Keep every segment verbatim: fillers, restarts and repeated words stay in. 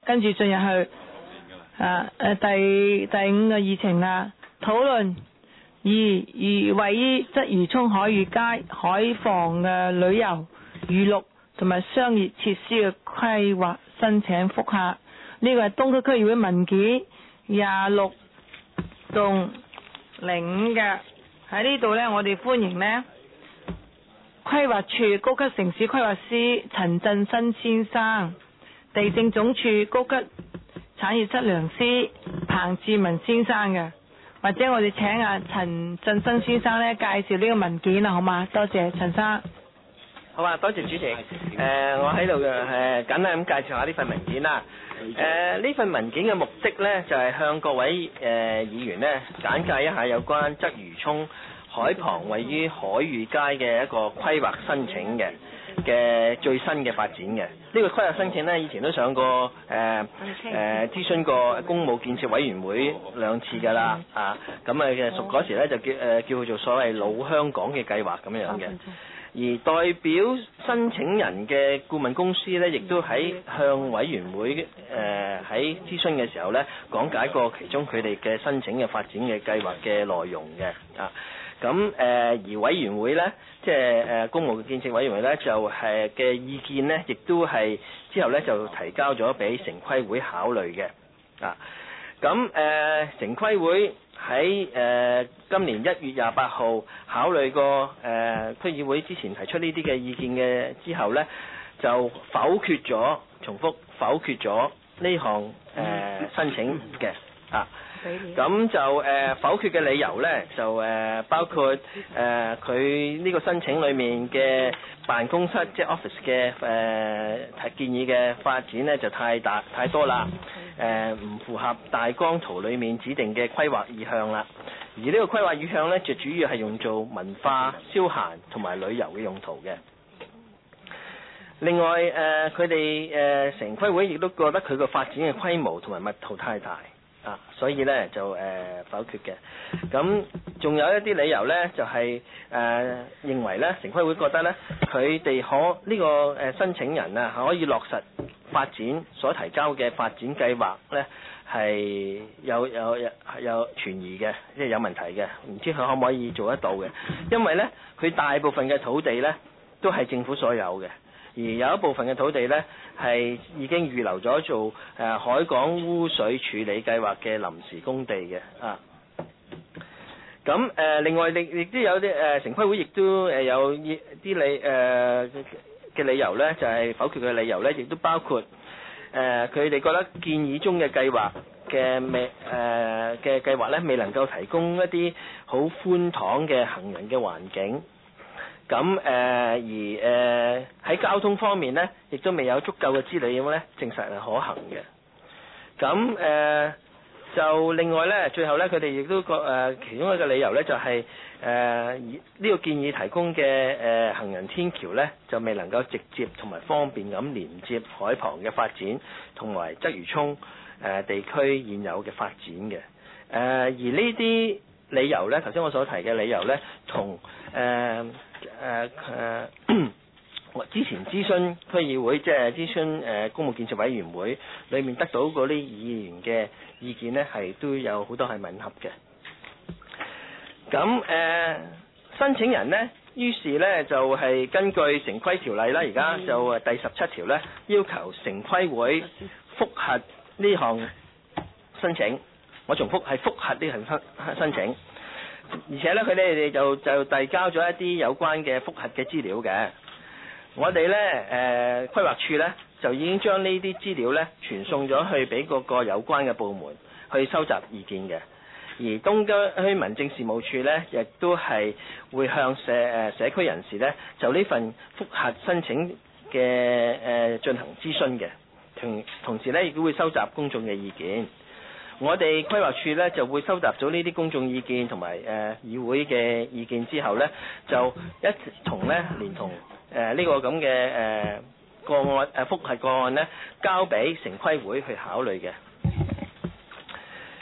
跟住進入去啊誒第第五個議程啦，討論二而位於鰂魚涌海裕街海防嘅旅遊、娛樂同埋商業設施嘅規劃申請覆核。呢個係東區區議會文件廿六棟零五嘅。喺呢度呢，我哋歡迎呢規劃處高級城市規劃師陳振新先生、地政總署高級產業測量師彭志文先生嘅，或者我哋請阿陳振新先生呢介紹呢個文件啦，好嘛？多謝陳生。 好啊，多謝主席。誒、呃，我喺度誒簡單咁介紹下呢份文件啦。誒、呃，呢份文件嘅目的呢，就係、是、向各位誒、呃、議員呢簡介一下有關鰂魚涌海旁位於海裕街嘅一個規劃申請嘅嘅最新嘅發展嘅。呢、這個規劃申請呢，以前都上過誒誒諮詢過工務建設委員會兩次㗎啦。啊，咁啊嘅屬嗰時呢，就叫誒、呃、叫做所謂老香港嘅計劃咁樣嘅。而代表申請人嘅顧問公司呢，亦都喺向委員會誒喺諮詢嘅時候呢，講解過其中佢哋嘅申請嘅發展嘅計劃嘅內容嘅啊。咁誒、呃、而委員會呢，即係誒工務建設委員會呢，就係嘅意見呢，亦都係之後呢，就提交咗俾城規會考慮嘅啊。咁誒、呃、城規會喺誒、呃、今年一月廿八號考慮過誒區議會之前提出呢啲嘅意見嘅之後呢，就否決咗，重複否決咗呢項誒申請嘅啊。咁就誒、呃、否決嘅理由呢，就誒、呃、包括誒佢呢個申請裡面嘅辦公室即係 office 嘅誒、呃、建議嘅發展呢，就太大太多啦，誒、呃、唔符合大綱圖裡面指定嘅規劃意向啦。而呢個規劃意向呢，就主要係用做文化、消閒同埋旅遊嘅用途嘅。另外誒佢哋誒城規會亦都覺得佢個發展嘅規模同埋密度太大。啊，所以咧就誒、呃、否決嘅。咁仲有一啲理由咧，就係、是、誒、呃、認為咧，城規會覺得咧，佢哋可呢、這個誒、呃、申請人啊，可以落實發展所提交嘅發展計劃咧，係有有有有存疑嘅，即係有問題嘅，唔知佢可唔可以做得到嘅？因為咧，佢大部分嘅土地咧都係政府所有嘅。而有一部分嘅土地呢，係已經預留咗做誒、呃、海港污水處理計劃嘅臨時工地嘅啊。咁誒、呃，另外亦亦都有啲誒、呃、城規會亦都誒有啲理誒嘅、呃、理由呢，就係、是、否決嘅理由呢，亦都包括誒佢哋覺得建議中嘅計劃嘅未誒嘅計劃呢，未能夠提供一啲好寬敞嘅行人嘅環境。咁誒、呃、而誒喺、呃、交通方面呢，亦都未有足夠嘅資料咧，證實係可行嘅。咁誒、呃、就另外呢，最後呢，佢哋亦都覺誒、呃、其中一個理由呢，就係誒呢個建議提供嘅誒、呃、行人天橋呢，就未能夠直接同埋方便咁連接海旁嘅發展，同埋鰂魚涌誒、呃、地區現有嘅發展嘅。誒、呃、而呢啲理由呢，頭先我所提嘅理由呢，同誒誒誒我之前諮詢區議會，即係諮詢誒工務建設委員會裏面得到嗰啲議員嘅意見呢，係都有好多係吻合嘅。咁誒、呃、申請人呢，於是呢，就係、是、根據城規條例啦，而家就誒第十七條呢，要求城規會覆核呢項申請。我重複係覆核呢項申請。而且咧，佢哋就就遞交咗一啲有關嘅覆核嘅資料嘅。我哋咧誒規劃處咧就已經將呢啲資料咧傳送咗去俾各個有關嘅部門去收集意見嘅。而東區民政事務處咧亦都係會向社誒社區人士咧就呢份覆核申請嘅誒、呃、進行諮詢嘅。同同時咧亦都會收集公眾嘅意見。我哋規劃處咧就會收集咗呢啲公眾意見同埋誒議會嘅意見之後咧，就一同咧連同誒呢、呃這個咁嘅誒個案誒覆核個案咧，交俾城規會去考慮嘅。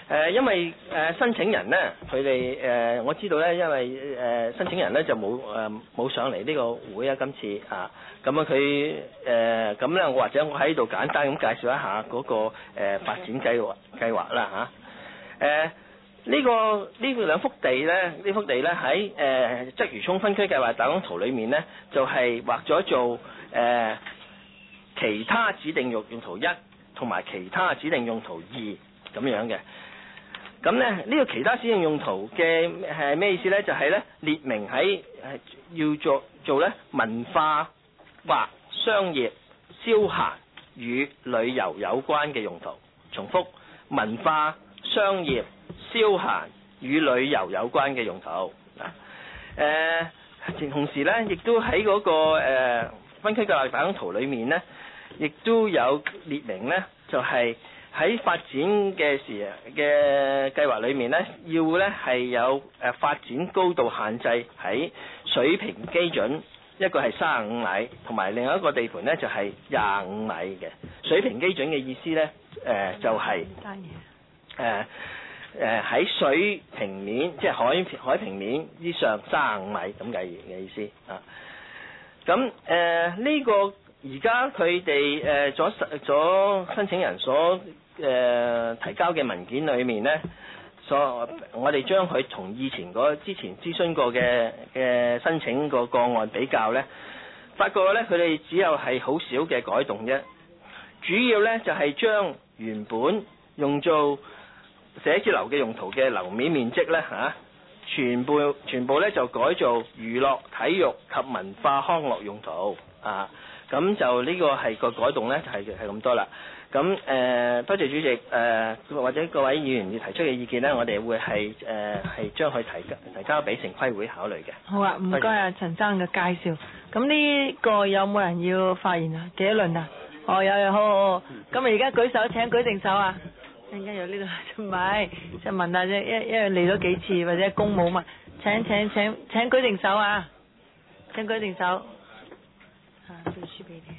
誒，因為誒申請人咧，佢哋誒我知道咧，因為誒申請人咧就冇誒冇上嚟呢個會啊，今次啊，咁啊佢誒咁咧，我或者我喺度簡單咁介紹一下嗰個誒發展計劃計劃啦嚇。誒呢個呢兩幅地咧，呢幅地咧喺誒鰂魚涌分區計劃大綱圖裏面咧，就係劃咗做誒其他指定用用途一同埋其他指定用途二咁樣嘅。咁咧呢個其他指定用途嘅係咩意思咧？就係咧列明喺係要做做咧文化或商業、消閒與旅遊有關嘅用途。重複，文化、商業、消閒與旅遊有關嘅用途。嗱、呃，誒同時咧，亦都喺嗰、那個誒、呃、分區計劃大綱圖裏面咧，亦都有列明咧，就係、是。喺發展嘅時嘅計劃裏面咧，要咧係有誒發展高度限制喺水平基準，一個係三十五米，同埋另外一個地盤咧就係廿五米嘅水平基準嘅意思咧，誒、呃、就係誒誒喺水平面，即係海海平面之上三十五米咁計嘅意思啊。咁誒呢個而家佢哋誒所所申請人所誒、呃、提交嘅文件裏面咧，所我哋將佢同以前嗰之前諮詢過嘅嘅申請個個案比較咧，發覺咧佢哋只有係好少嘅改動啫。主要咧就係、是、將原本用做寫字樓嘅用途嘅樓面面積咧嚇、啊，全部全部咧就改做娛樂、體育及文化康樂用途啊。咁就呢個係個改動咧，就係係咁多啦。咁誒、呃，多謝主席誒、呃，或者各位議員要提出嘅意見咧，我哋會係誒係將佢提提交俾城規會考慮嘅。 好啊，唔該啊，陳生嘅介紹。咁呢個有冇人要發言啊？幾多輪啊？哦，有有，好好好。咁啊，而家舉手，請舉定手啊！陣間有呢度，唔係，就問下啫，因因為嚟咗幾次或者公務嘛，請請請請舉定手啊！請舉定手。啊，背書俾你。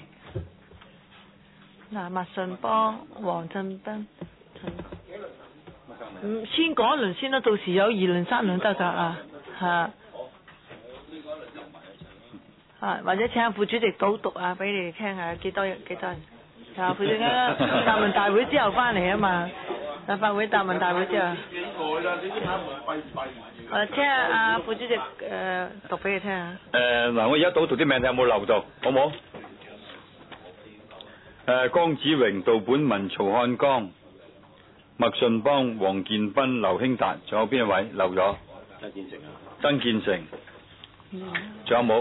嗱，麥順邦、黃振斌、陳，嗯，先講一輪先啦，到時有二輪、三輪得㗎啊，嚇，啊，或者請下副主席導讀啊，俾你哋聽下幾多幾多人，啊，副主席啊，答問大會之後翻嚟啊嘛，立法會答問大會之後，誒，聽下阿副主席誒讀俾你聽下。 誒嗱，我而家導讀啲名睇有冇漏到，好冇？誒，江子榮、杜本文、曹漢江、麥順邦、黃建斌、劉興達，仲有邊一位漏咗？曾建成啊。曾建成。嗯。仲有冇？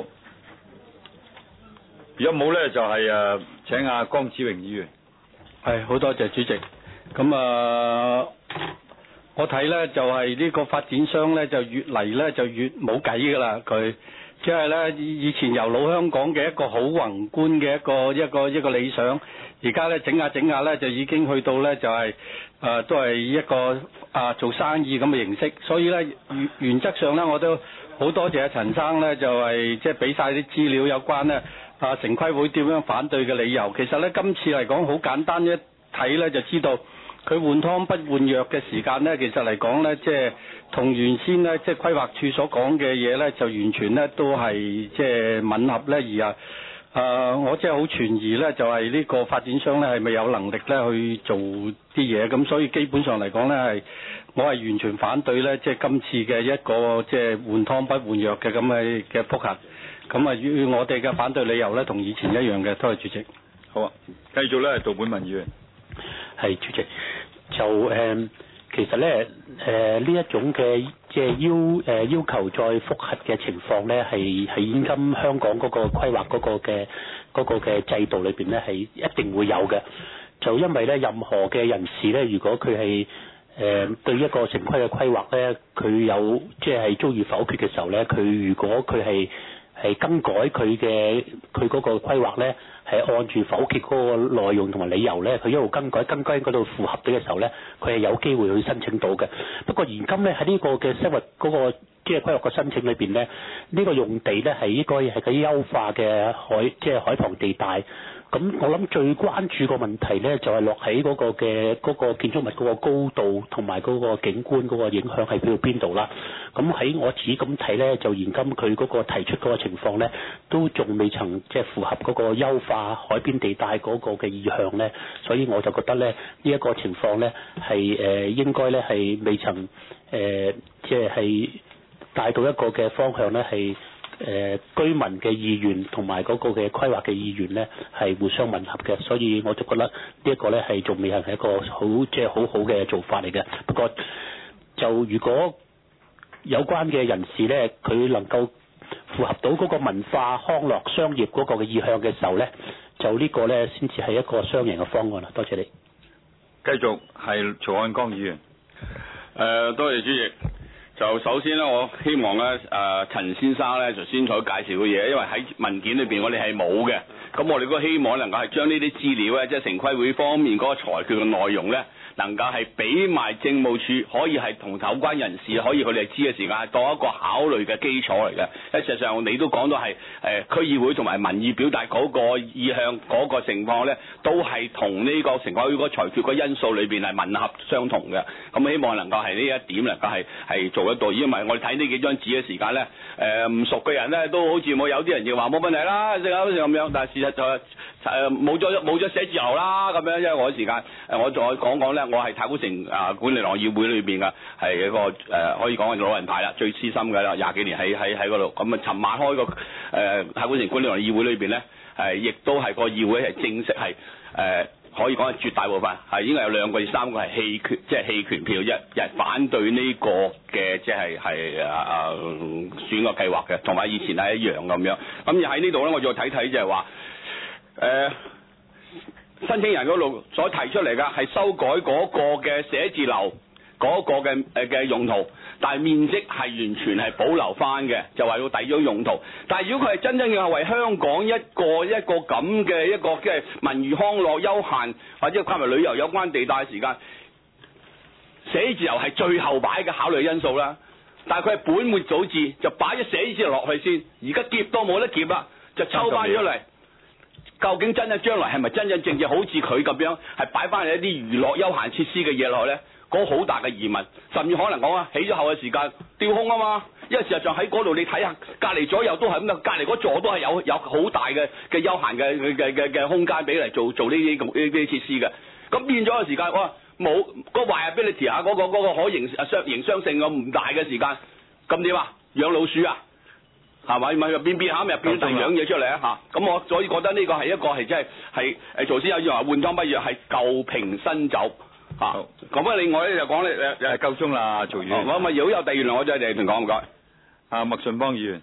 如果冇咧，就係、是、誒請阿江子榮議員。 係，好多謝主席。咁啊、呃，我睇咧就係、是、呢個發展商咧就越嚟咧就越冇計㗎啦，佢。即係咧，以前由老香港嘅一個好宏觀嘅一個一個一個理想，而家咧整下整下咧就已經去到咧就係、是、誒、呃、都係一個啊、呃、做生意咁嘅形式，所以咧原原則上咧我都好多謝阿陳生咧就係即係俾晒啲資料有關咧啊城規會點樣反對嘅理由。其實咧今次嚟講好簡單，一睇咧就知道佢換湯不換藥嘅時間咧，其實嚟講咧即係。同原先咧，即係規劃處所講嘅嘢咧，就完全咧都係即係吻合咧，而啊，誒、呃，我即係好存疑咧，就係呢個發展商咧係咪有能力咧去做啲嘢？咁所以基本上嚟講咧，係我係完全反對咧，即係今次嘅一個即係換湯不換藥嘅咁嘅嘅覆核。咁啊，與我哋嘅反對理由咧，同以前一樣嘅。多謝主席。 好啊，繼續咧，杜本文議員。 係主席，就誒。呃其實咧，誒呢一種嘅即係要誒、呃、要求再複核嘅情況咧，係喺現今香港嗰個規劃嗰個嘅嗰個嘅制度裏邊咧，係一定會有嘅。就因為咧，任何嘅人士咧，如果佢係誒對一個城規嘅規劃咧，佢有即係遭遇否決嘅時候咧，佢如果佢係係更改佢嘅佢嗰個規劃咧，係按住否決嗰個內容同埋理由咧，佢一路更改更改嗰度符合到嘅時候咧，佢係有機會去申請到嘅。不過現今咧喺呢個嘅生活嗰個即係規劃個申請裏邊咧，呢、呢個用地咧係應該係個優化嘅海即係海旁地帶。咁我諗最關注個問題咧，就係、是、落喺嗰個嘅嗰、嗰個建築物嗰個高度同埋嗰個景觀嗰個影響係去到邊度啦。咁喺我自己咁睇咧，就現今佢嗰個提出嗰個情況咧，都仲未曾即係符合嗰個優化海邊地帶嗰個嘅意向咧，所以我就覺得咧呢一、呢個情況咧係誒應該咧係未曾誒即係係帶到一個嘅方向咧係。誒、呃、居民嘅意願同埋嗰個嘅規劃嘅意願咧係互相吻合嘅，所以我就覺得呢一個咧係仲未係一個好即係好好嘅做法嚟嘅。不過就如果有關嘅人士咧，佢能夠符合到嗰個文化康樂商業嗰個嘅意向嘅時候咧，就呢個咧先至係一個雙贏嘅方案啦。多謝你。 繼續係曹漢江議員。 誒、呃，多謝主席。就首先咧，我希望咧，誒、呃、陳先生咧就先採介紹嘅嘢，因為喺文件裏邊我哋係冇嘅。咁我哋都希望能夠係將呢啲資料咧，即係城規會方面嗰個裁決嘅內容咧，能夠係俾埋政務處，可以係同有關人士，可以佢哋知嘅時間，係當一個考慮嘅基礎嚟嘅。因為事實上你都講到係誒、呃、區議會同埋民意表達嗰個意向嗰個情況咧，都係同呢個城規會嗰個裁決個因素裏邊係吻合相同嘅。咁希望能夠係呢一點能夠係係做得到，因為我哋睇呢幾張紙嘅時間咧，誒、呃、唔熟嘅人咧都好似冇有啲人就話冇問題啦，即係好似咁樣，但係事實就誒冇咗冇咗寫字樓啦咁樣，因為我時間誒我再講講咧，我係太古城啊管理廊議會裏邊嘅係一個誒、呃、可以講係老人牌啦，最資深嘅啦，廿幾年喺喺喺嗰度。咁啊，尋晚開個誒、呃、太古城管理廊議會裏邊咧，係亦都係個議會係正式係誒。呃可以講係絕大部分係應該有兩個至三個係棄權，即係棄權票，一人反對呢個嘅即係係啊啊選個計劃嘅，同埋以前係一樣咁樣。咁而喺呢度咧，我再睇睇就係話誒申請人嗰度所提出嚟嘅係修改嗰個嘅寫字樓嗰個嘅誒嘅用途，但係面積係完全係保留翻嘅，就話要第二種用途。但係如果佢係真正嘅為香港一個一個咁嘅一個即係文娛康樂休閒或者加埋旅遊有關地帶嘅時間，寫字樓係最後擺嘅考慮因素啦。但係佢係本末倒置，就擺咗寫字樓落去先，而家劫都冇得劫啦，就抽翻出嚟。究竟真係將來係咪真真正正好似佢咁樣係擺翻嚟一啲娛樂休閒設施嘅嘢落去咧？嗰好大嘅疑問，甚至可能講啊，起咗後嘅時間丟空啊嘛，因為事實上喺嗰度你睇下，隔離左右都係咁嘅，隔離嗰座都係有有好大嘅嘅休閒嘅嘅嘅嘅空間俾嚟做做呢啲呢啲設施嘅，咁變咗嘅時間，哇冇個 viability 啊，嗰個嗰個可營商營商性咁唔大嘅時間，咁點啊？養老鼠啊？係咪咪變變下咪變第二樣嘢出嚟啊嚇！咁我所以覺得呢個係一個係即係係誒曹先有句話換湯不如係舊瓶新酒。啊，咁啊，另外咧就講咧誒誒夠鐘啦，曹議員。 我咪如果有第二輪，我再嚟同講唔該。 啊，麥順邦議員，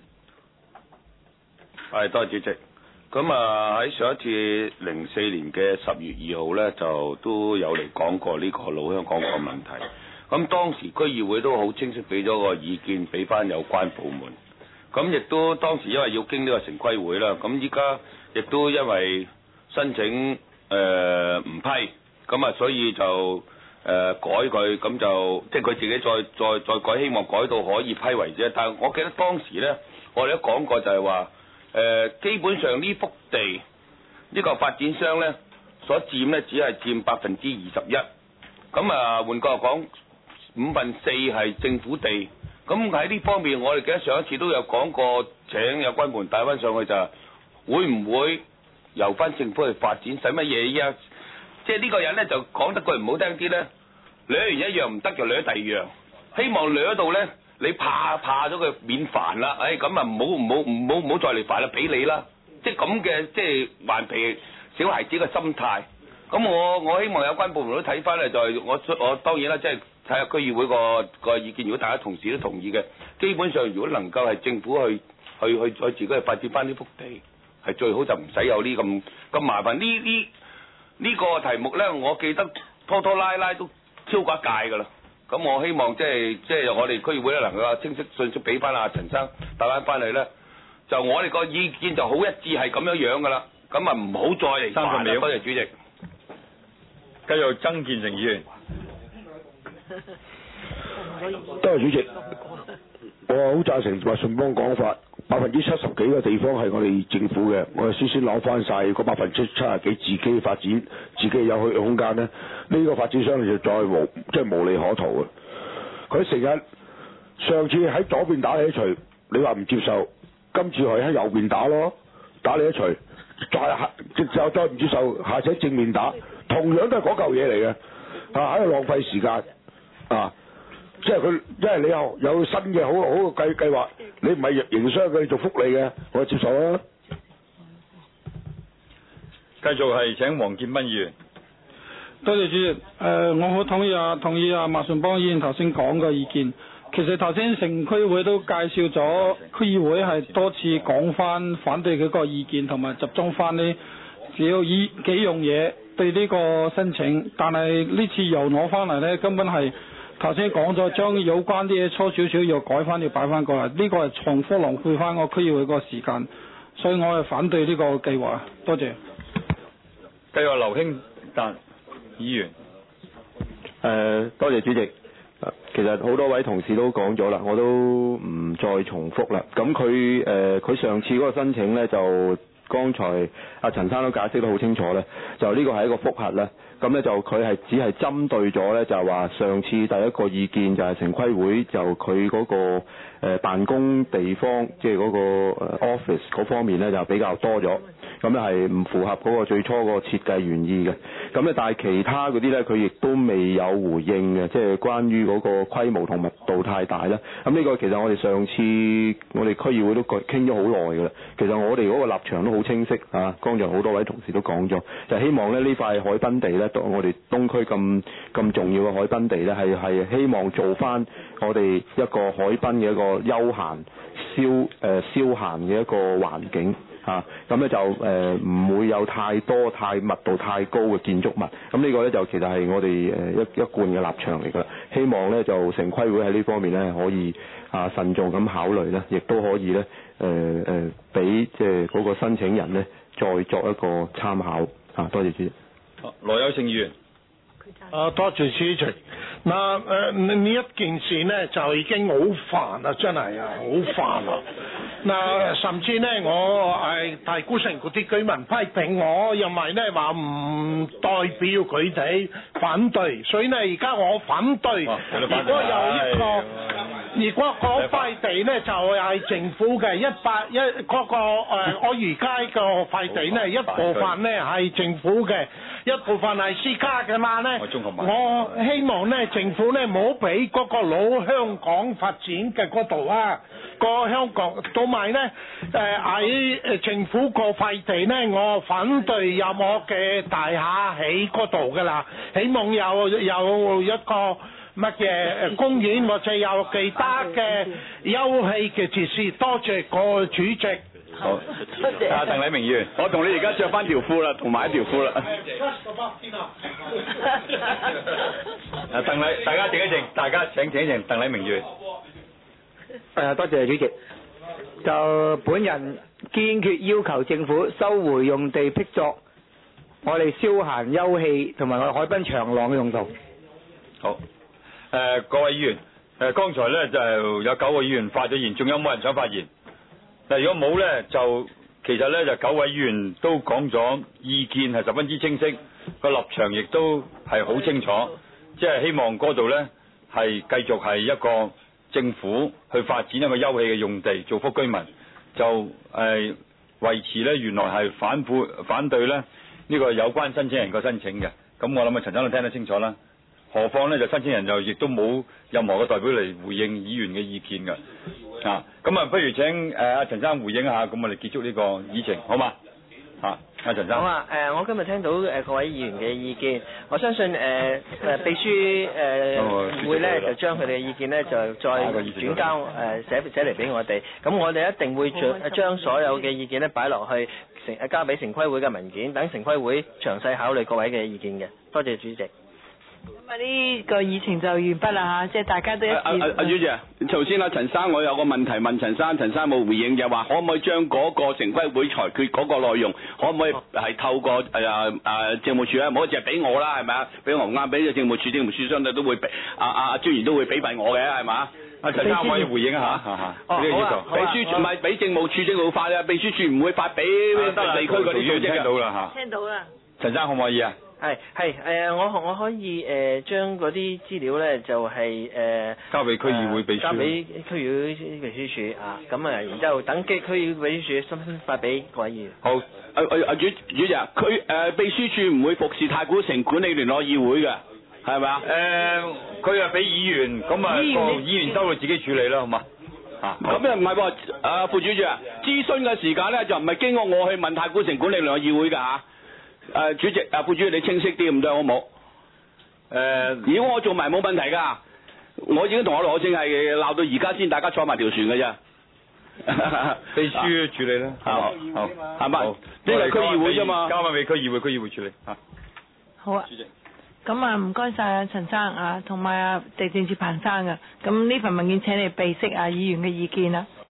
係多謝主席。咁啊喺上一次零四年嘅十月二號咧，就都有嚟講過呢個老香港個問題。咁當時區議會都好清晰俾咗個意見俾翻有關部門。咁亦都當時因為要經呢個城規會啦，咁依家亦都因為申請誒唔、呃、批。咁啊，所以就誒、呃、改佢，咁就即係佢自己再再再改，希望改到可以批為止。但係我記得當時咧，我哋都講過就係話誒，基本上呢幅地呢、呢個發展商咧所佔咧只係佔百分之二十一。咁啊，換句話講，五分四係政府地。咁喺呢方面，我哋記得上一次都有講過，請有關部門帶翻上去就係會唔會由翻政府去發展，使乜嘢依家？即係呢個人咧就講得句唔好聽啲咧，掠完一樣唔得就掠第二樣，希望掠到咧你怕怕咗佢免煩啦，誒咁啊唔好唔好唔好唔好再嚟煩啦，俾你啦，即係咁嘅即係頑皮小孩子嘅心態。咁我我希望有關部門都睇翻咧，就係、是、我我當然啦，即係睇下區議會個個意見，如果大家同事都同意嘅，基本上如果能夠係政府去去去去自己去發展翻呢幅地，係最好就唔使有呢咁咁麻煩呢呢。呢個題目咧，我記得拖拖拉拉都超過一屆噶啦。咁我希望即係即係我哋區議會咧能夠清晰信息俾翻阿陳生帶翻翻嚟咧，就我哋個意見就好一致係咁樣樣噶啦。咁啊唔好再嚟煩啦。多謝主席。 繼續曾建成議員。 多謝主席，我好贊成麥順邦講法，百分之七十幾嘅地方係我哋政府嘅，我哋先先攞翻晒嗰百分之七十幾自己發展，自己有去空間咧，呢、這個發展商就再無即係無利可圖嘅。佢成日上次喺左邊打你一錘，你話唔接受，今次佢喺右邊打咯，打你一錘，再下就再唔接受，下次喺正面打，同樣都係嗰嚿嘢嚟嘅，啊喺度浪費時間啊！即係佢，因為你有有新嘅好好嘅計計劃，你唔係營商嘅，你做福利嘅，我接受啦。 繼續係請黃建斌議員。 多謝主席。誒、呃，我好同意啊，同意啊麥順邦議員頭先講嘅意見。其實頭先城區會都介紹咗區議會係多次講翻反對佢個意見，同埋集中翻呢只要依幾樣嘢對呢個申請，但係呢次又攞翻嚟呢，根本係頭先講咗將有關啲嘢粗少少又改翻要擺翻過嚟，呢、這個係重複浪費翻個區議會個時間，所以我係反對呢個計劃。多謝。 繼續劉興達議員。 誒、呃，多謝主席。其實好多位同事都講咗啦，我都唔再重複啦。咁佢誒佢上次嗰個申請呢，就剛才阿陳生都解釋得好清楚咧，就呢個係一個複核咧。咁咧就佢係只係針對咗咧，就係話上次第一個意見就係城規會就佢嗰個誒辦公地方，即係嗰個 office 嗰方面咧就比較多咗，咁咧係唔符合嗰個最初嗰個設計原意嘅。咁咧但係其他嗰啲咧佢亦都未有回應嘅，即係關於嗰個規模同密度太大啦。咁呢個其實我哋上次我哋區議會都傾咗好耐㗎啦。其實我哋嗰個立場都好清晰啊，剛才好多位同事都講咗，就希望咧呢塊海濱地咧，我哋東區咁咁重要嘅海濱地咧，係係希望做翻我哋一個海濱嘅一個休閒消誒、呃、消閒嘅一個環境嚇，咁、啊、咧就誒唔、呃、會有太多太密度太高嘅建築物，咁呢個咧就其實係我哋誒一一貫嘅立場嚟㗎。希望咧就城規會喺呢方面咧可以啊慎重咁考慮咧，亦都可以咧誒誒俾即係嗰個申請人咧再作一個參考啊！多謝主席。 羅有勝議員。 啊，多謝主席。嗱誒呢一件事呢，就已經好煩啦，真係啊，好煩啊！嗱，甚至呢，我係大古城嗰啲居民批評我，因為呢話唔代表佢哋反對，所以呢而家我反對。哦、如果有一個，如果嗰塊地呢就係、是、政府嘅一百一嗰個誒我而家個塊地呢一部分呢係政府嘅，一部分係私家嘅嘛呢，我希望呢政府呢冇俾嗰個老香港發展嘅嗰度啊，個香港同埋呢誒喺誒政府個塊地呢，我反對任何嘅大廈喺嗰度噶啦，希望有有一個乜嘢公園或者有其他嘅休憩嘅設施。多謝個主席。 好，阿鄧禮明議員，我同你而家着翻條褲啦，同埋一條褲啦。啊，鄧禮，大家靜一靜，大家請請一靜，鄧禮明議員。 誒，多謝主席。就本人堅決要求政府收回用地辟作我哋消閒休憩同埋我哋海濱長廊嘅用途。 好，誒、呃、各位議員，誒、呃、剛才咧就有九個議員發咗言，仲有冇人想發言？嗱，如果冇咧，就其實咧就九位議員都講咗意見係十分之清晰，個立場亦都係好清楚，即係希望嗰度咧係繼續係一個政府去發展一個休憩嘅用地，造福居民，就誒、呃、維持咧原來係反對反對咧呢、呢個有關申請人個申請嘅。咁我諗啊陳生都聽得清楚啦。何況咧就申請人就亦都冇任何嘅代表嚟回應議員嘅意見㗎。啊，咁啊，不如請誒阿、呃、陳生回應一下，咁我哋結束呢個議程，好嘛？啊，阿陳生。好啊，誒、呃，我今日聽到誒、呃、各位議員嘅意見，我相信誒誒、呃、秘書誒、呃哦、會咧就將佢哋嘅意見咧就再轉交誒、呃、寫寫嚟俾我哋，咁我哋一定會將將所有嘅意見咧擺落去城誒交俾城規會嘅文件，等城規會詳細考慮各位嘅意見嘅。多謝主席。 咁啊呢個議程就完畢啦嚇，即係大家都一致。 阿阿阿主席啊，頭先阿陳生我有個問題問陳生，陳生冇回應，就話可唔可以將嗰個城規會裁決嗰個內容，可唔可以係透過誒誒、呃、政務處咧？唔好淨係俾我啦，係咪啊？俾我唔啱，俾咗政務處，政務處相對都會俾阿阿專員都會俾費我嘅，係嘛？阿陳生可唔可以回應一下？呢個要求。秘書處唔係俾政務處，政務發啊，秘書處唔會發俾地區嗰啲組織嘅。 聽到啦嚇。 聽到啦。 陳生可唔可以啊？ 係係誒，我我可以誒、呃、將嗰啲資料咧就係、是、誒、呃、 交俾區議會秘書， 交俾區議會秘書處啊，咁啊，然之後等區區議會秘書處分發俾各位議員。 好，阿阿阿主主席啊，區誒、呃、秘書處唔會服侍太古城管理聯絡議會嘅，係咪啊？ 誒，佢係俾議員，咁啊個議員收到自己處理啦，好嘛？啊， 咁又唔係喎，啊副主席啊，諮詢嘅時間咧就唔係經過我去問太古城管理聯絡議會㗎嚇。誒、主席啊，副主席你清晰啲咁多好冇？誒、如果我做埋冇問題㗎，我已經同我羅正係鬧到而家先，大家坐埋條船㗎啫。 秘書處理啦，好，好， 係咪？呢個係區議會啫嘛， 交翻俾區議會，區議會處理嚇。 好啊。 主席。 咁啊，唔該晒啊，陳生啊，同埋啊地政處彭生啊，咁呢份文件請你備悉啊議員嘅意見啦。